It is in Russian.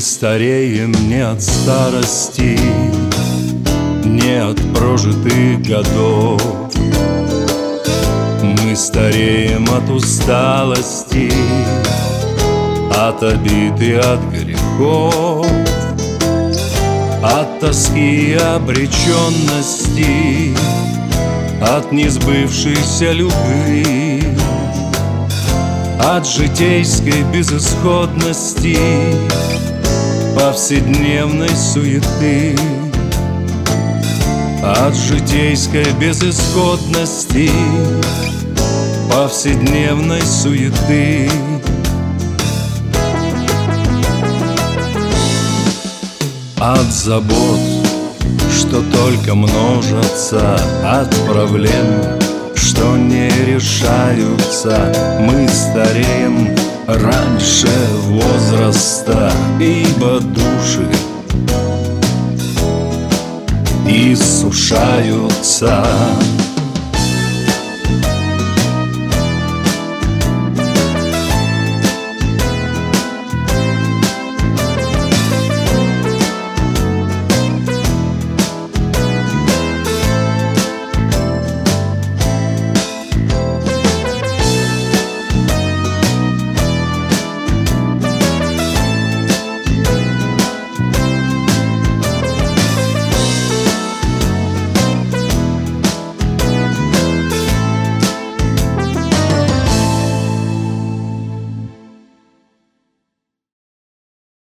стареем не от старости, не от прожитых годов. Мы стареем от усталости, от обид и от грехов, от тоски и обреченности, от несбывшейся любви, от житейской безысходности, повседневной суеты, от житейской безысходности, повседневной суеты. От забот, что только множатся, от проблем, что не решаются. Мы стареем раньше возраста, ибо души иссушаются.